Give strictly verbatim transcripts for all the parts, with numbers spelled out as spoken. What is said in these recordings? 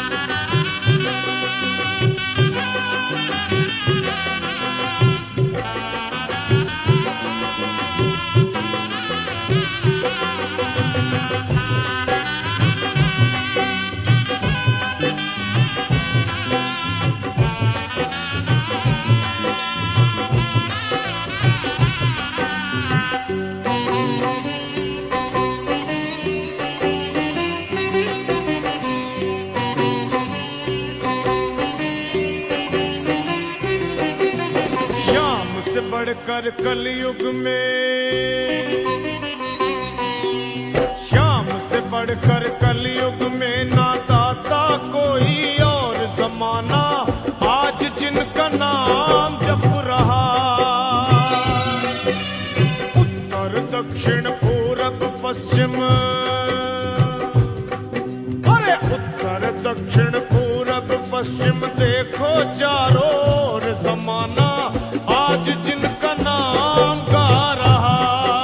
बढ़कर कलयुग में, श्याम से बढ़कर कलयुग में ना दाता कोई और जमाना, आज जिनका नाम जप रहा। उत्तर दक्षिण पूरब पश्चिम, अरे उत्तर दक्षिण पूरब पश्चिम देखो चारों ओर जमाना, आज जिनका नाम गा रहा।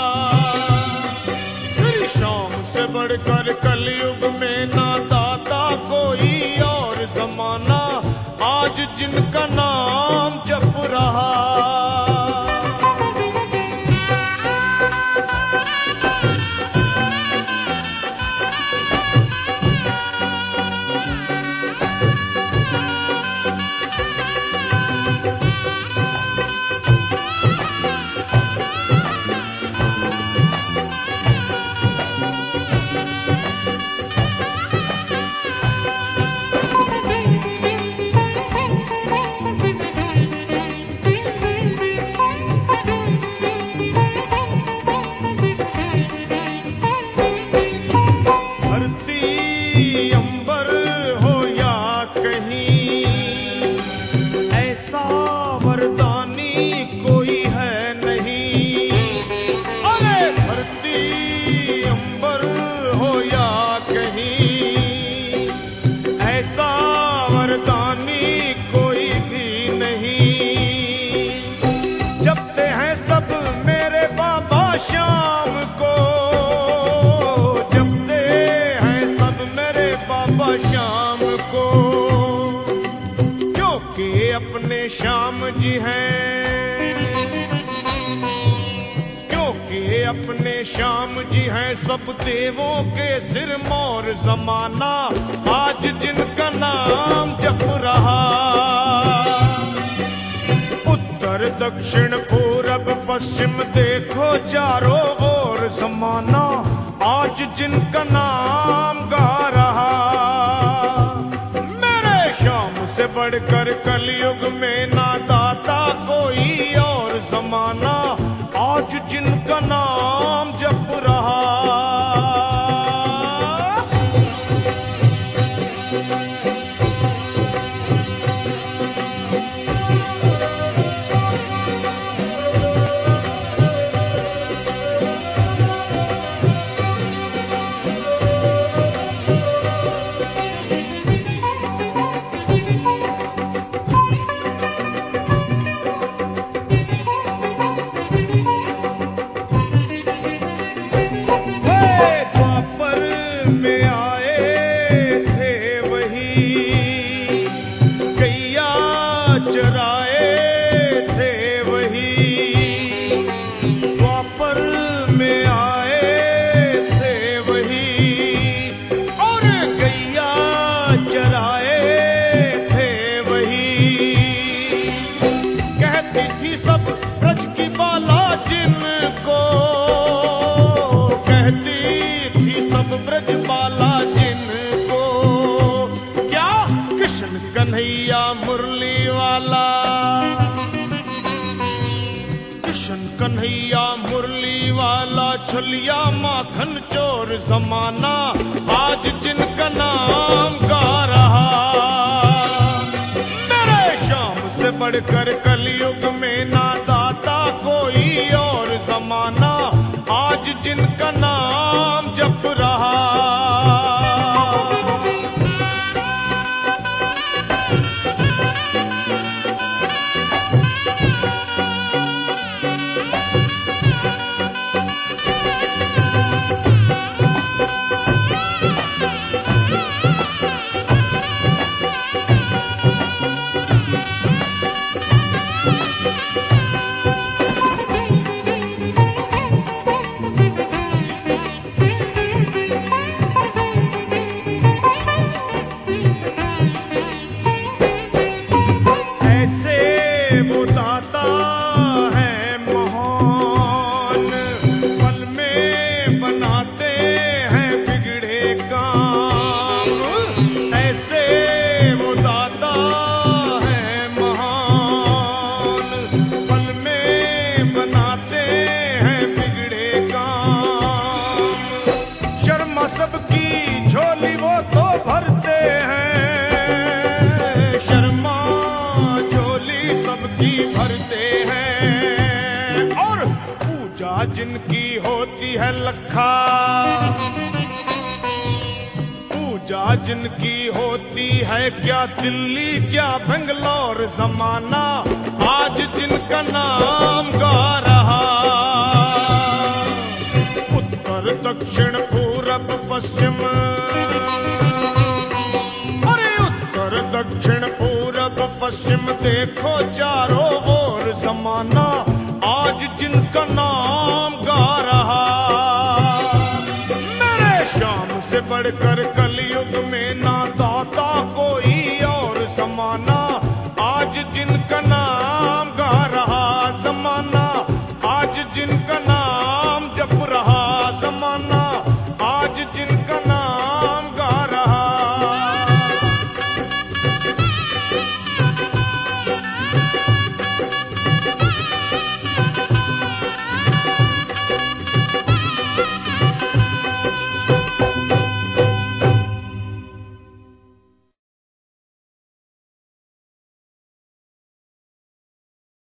श्री श्याम से बढ़कर कलयुग में ना दाता कोई और जमाना, आज जिनका नाम जप रहा। अपने श्याम जी हैं, क्योंकि अपने श्याम जी हैं सब देवों के सिर मोर जमाना, आज जिनका नाम जप रहा। उत्तर दक्षिण पूरब पश्चिम देखो चारों ओर जमाना, आज जिनका नाम गा रहा। से बढ़कर कलयुग में ना दाता कोई और जमाना, आज जिनका नाम जप रहा। कन्हैया मुरली वाला, कृष्ण कन्हैया मुरली वाला, छलिया माखन चोर जमाना, आज जिनका नाम गा रहा। मेरे श्याम से बढ़कर कलयुग में ना दाता कोई और जमाना, आज जिनका नाम जप रहा। है लखा, पूजा जिनकी होती है क्या दिल्ली क्या बेंगलोर जमाना, आज जिनका नाम गा रहा। उत्तर दक्षिण पूरब पश्चिम, अरे उत्तर दक्षिण पूरब पश्चिम देखो चारों ओर जमाना, आज जिनका नाम गा रहा। मेरे शाम से बढ़कर कलयुग